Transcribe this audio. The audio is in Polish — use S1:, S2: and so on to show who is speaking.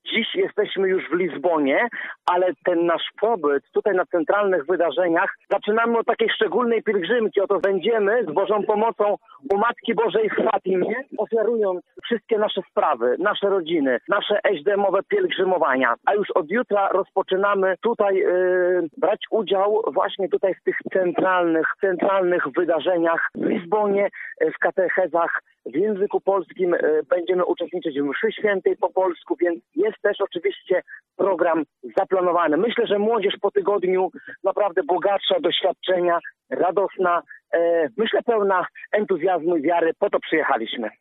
S1: Dziś jesteśmy już w Lizbonie, ale ten nasz pobyt tutaj na centralnych wydarzeniach zaczynamy od takiej szczególnej pielgrzymki. Oto będziemy z Bożą pomocą u Matki Bożej w Fatimie, ofiarując wszystkie nasze sprawy, nasze rodziny, nasze eźdemowe pielgrzymowania. A już od jutra rozpoczynamy tutaj brać udział właśnie tutaj w tych centralnych wydarzeniach w Lizbonie, w katechezach w języku polskim. Będziemy uczestniczyć w mszy świętej po polsku, więc jest też oczywiście program zaplanowany. Myślę, że młodzież po tygodniu naprawdę bogatsza doświadczenia, radosna, myślę pełna entuzjazmu i wiary. Po to przyjechaliśmy.